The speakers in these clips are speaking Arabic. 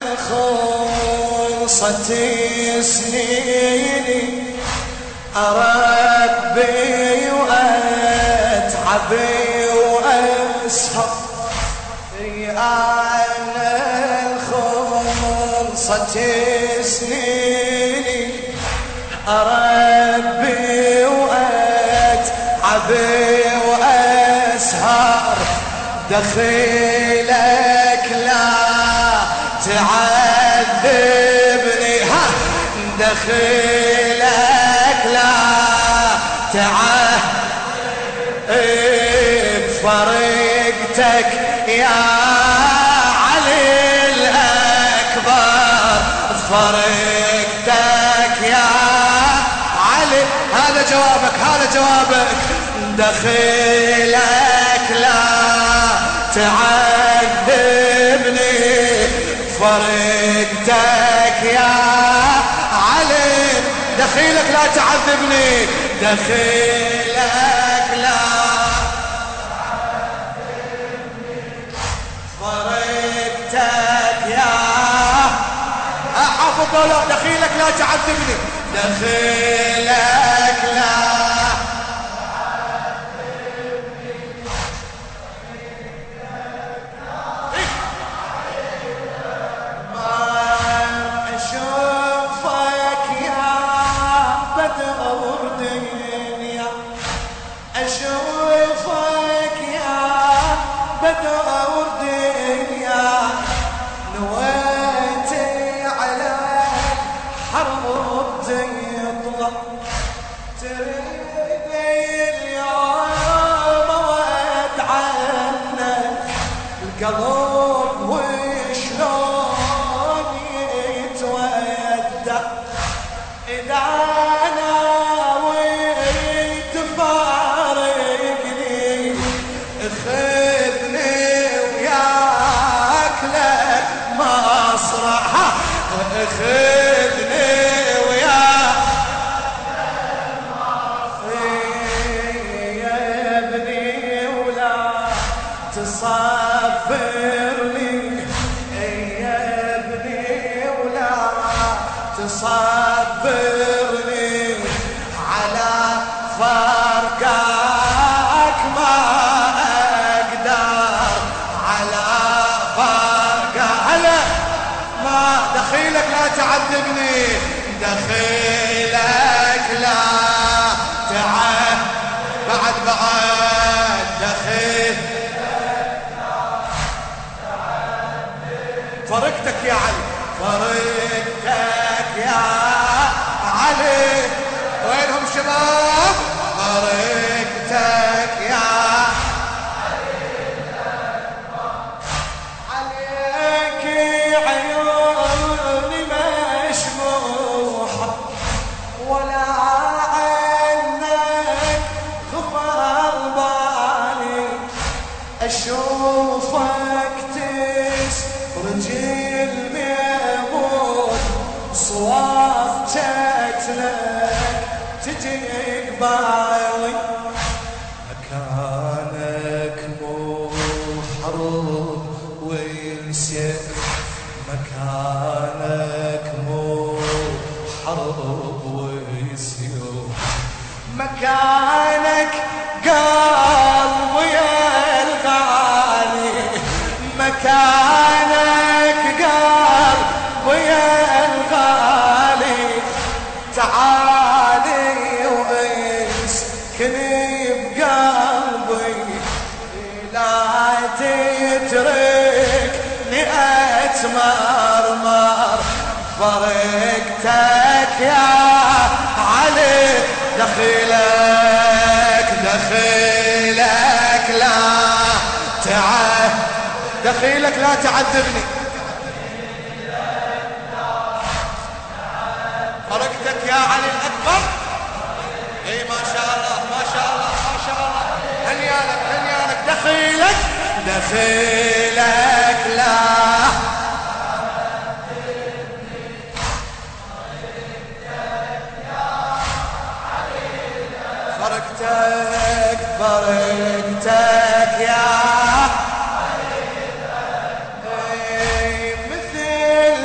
خلصت سنيني أربي وأتعبي وأسهر أنا خلصت سنيني أربي وأتعبي وأسهر دخيلك لا تعذبني دخيلك لا تعذب فرقتك يا علي الأكبر فرقتك يا علي هذا جوابك دخيلك لا تعذبني فرقتك يا علي دخيلك لا تعذبني دخيلك لا تعذبني فرقتك يا حافظ لا دخيلك لا تعذبني دخيلك لا أشوفك يا بدر دنيا نويتي على حرب تطلع تريدي اليوم وادعنا القلب وشلون يتودع إذا أنا خذني وياك لك مصرح خذني وياك يا ابني ولا تصفرني يا ابني ولا تصبرني على فرقك ما دخيلك لا تعذبني دخيلك لا بعد دخيلك لا فرقتك يا علي فرقتك يا علي وينهم شباب فرقتك يا أشوفك تسرج الميمون صوابتك لك تجي قبالي مكانك مو حرب وينسف مكانك مو حرب ويسيوف مكانك قلبي مكانك قلبي الغالي تعالي واسكني بقلبي لا تتركني اتمرمر فرقتك يا علي دخيلك لا دخيلك لا تعذبني فرقتك يا علي الأكبر اي ما شاء الله ما شاء الله ما شاء الله هنيالك دخيلك لا فرقتك يا مثل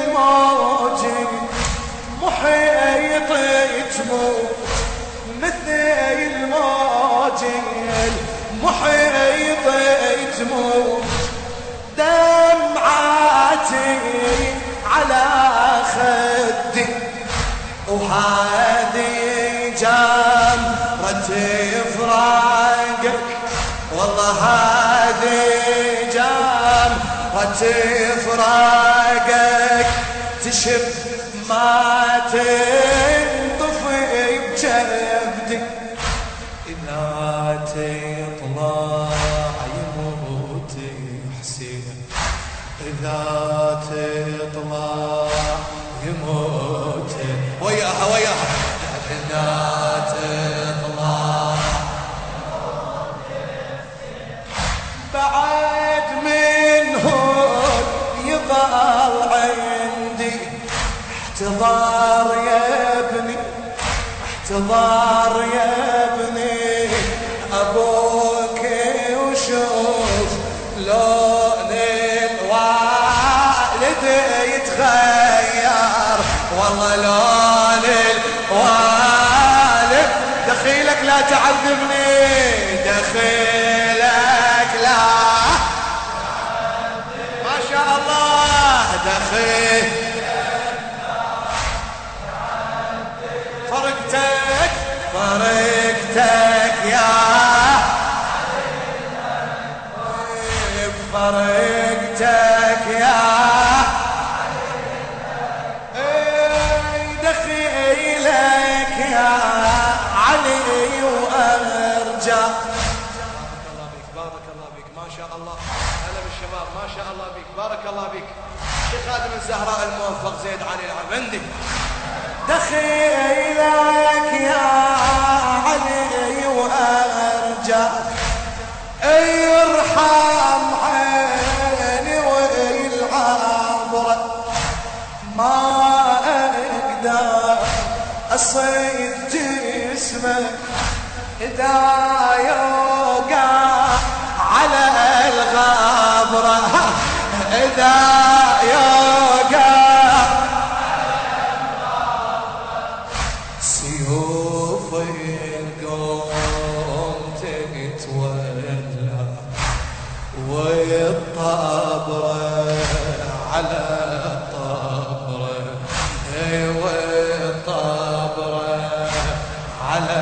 هذه جمرة فراقك، والله هذه جمرة فراقك تشب ما تنطفي بجبدي، إذا تطلع يموت حسين، إذا تطلع يموت وياها وياها، إذا تطلع بعد منه يظل عندي احتضار يا ابني، احتضار يا ابني أبوك وشوف لون الوالد يتغير، والله لون الوالد. دخيلك لا تعذبني، دخيلك لا، ما شاء الله دخيل فرقتك فرقتك يا فرقتك يا دخيلك يا علي وارجع. بارك الله بك ما شاء الله، هلا بالشباب ما شاء الله بك، بارك الله بك. خادم الزهراء الموفق زيد علي العبندي، دخيلك يا علي وارجع، ارحم عيني والعبرة، ما اقدر اصيد جسمك اذا يوقع على الغبرة، اذا يوقع سيوف القوم تتولى، والطبرة على الطبرة، والطبرة على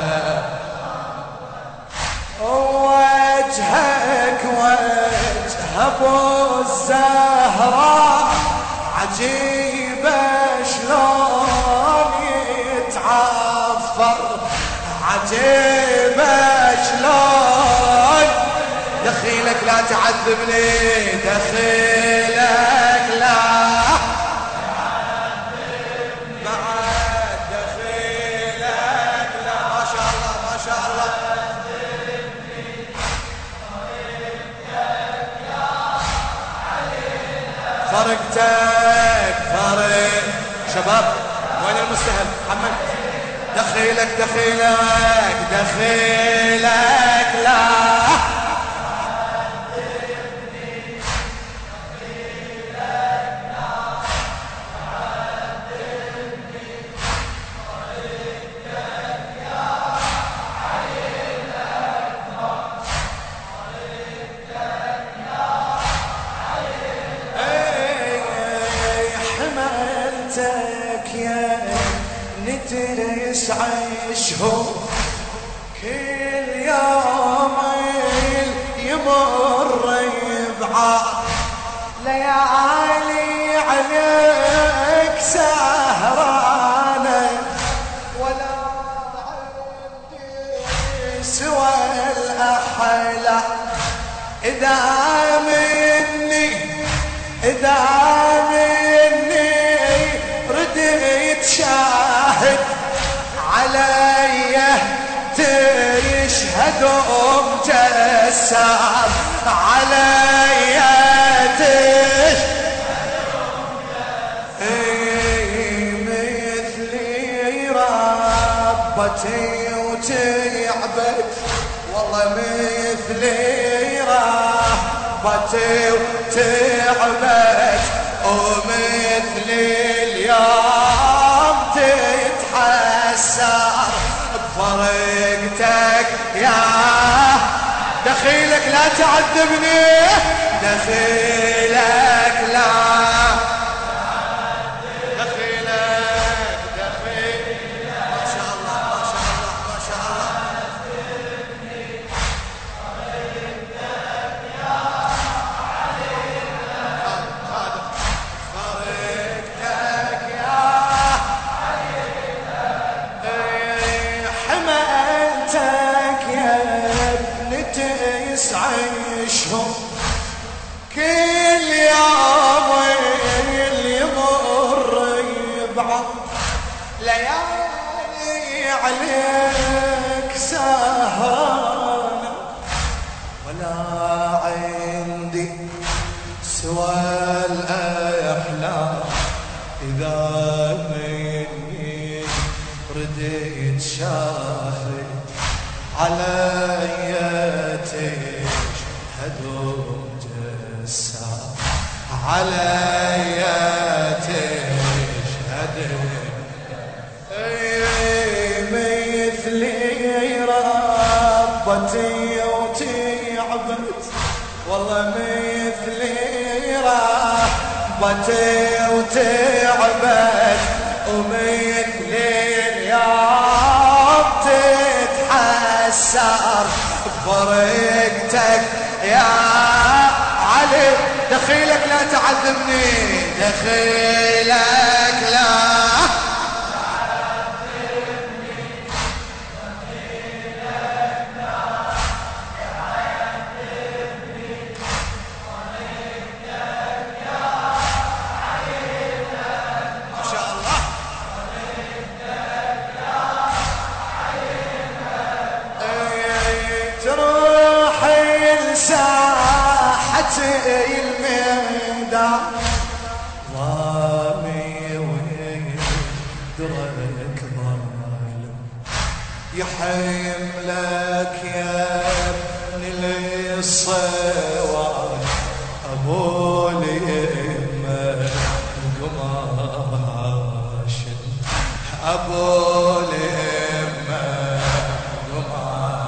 وجهك وجه ابو الزهراء، عجيبة شلون يتعفر، عجيبة شلون. دخيلك لا تعذبني، دخيلك لا تعذبني، بعد دخيلك لا، ما شاء الله ما شاء الله. فرقتك فرق شباب، وين المستهل محمد؟ دخيلك دخيلك دخيلك لا تسعة شهور، كل يوم يمر يبعى، ليالي عليك سهرانة، ولا عندي سوى الأحلى، إذا مني رديت شاهد علي تشهد جسام، علي تشهد مثلي ربتي وتعبت، والله مثلي ربتي وتعبت، ومثلي اليوم تتحسر بفرقتك يا دخيلك لا تعذبني، دخيلك لا دخيلك ليالي عليك سهرانة ولا عندي سوى الأحلام إذا مني رديت شافت علي تشهد جسام علي تشهد مثلي ربتي وتعبت والله مثلي ربتي وتعبت ومثلي اليوم تتحسر بفرقتك يا علي. دخيلك لا تعذبني دخيلك لا الميدان ضامي ويدرك ظالم يحملك يا ابن الصوان ابو اليمه قماش ابو اليمه قماش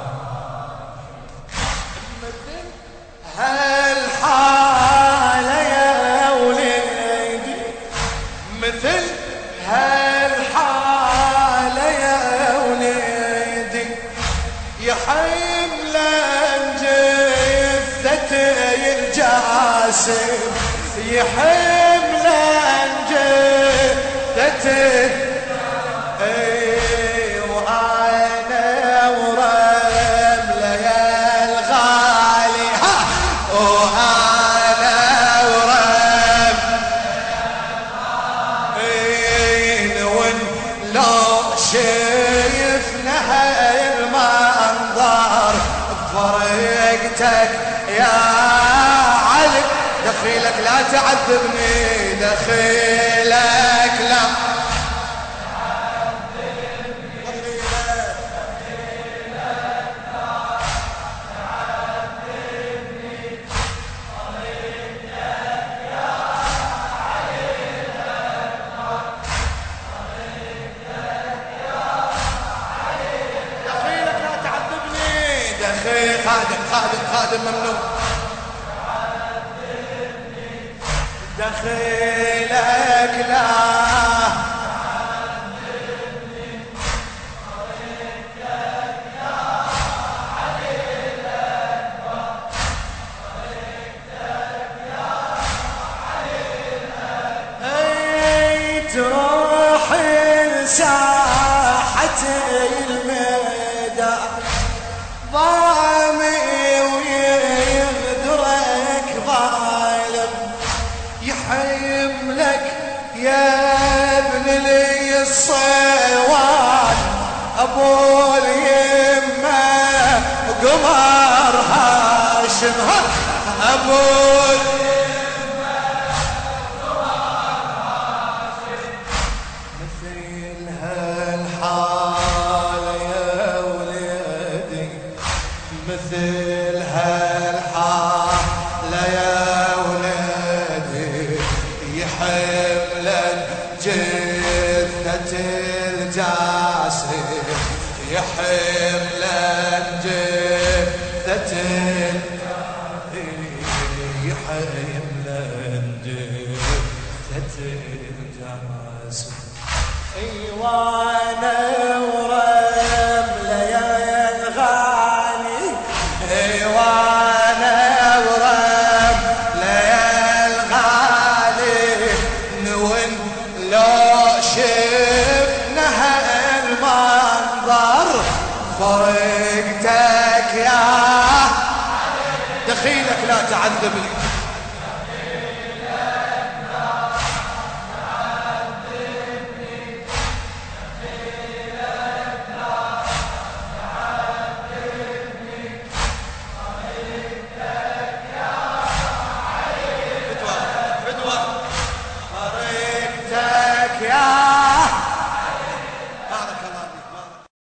هالحالة يا وليدي مثل هالحالة يا وليدي يحمل جثتي الجاسم يحمل جثتي يا علي. دخيلك لا تعذبني دخيلك لا خادم ممنوع دخيلك لا تروح ساحة الميدان ضامي ويغدرك ظالم يحملك يا ابن لي الصوان ابو اليمه قمر هاشم ابو اليمه قمر هاشم مثل هالحاله يا وليدي مثل هالحالة يا ولدي يحمل جثة الجاسم يحمل جثة يحمل جثة الجاسم ايوانا ورملة يا الغالي ايوانا ورملة يا الغالي نون لو شفنا المنظر فرقتك يا دخيلك لا تعذبني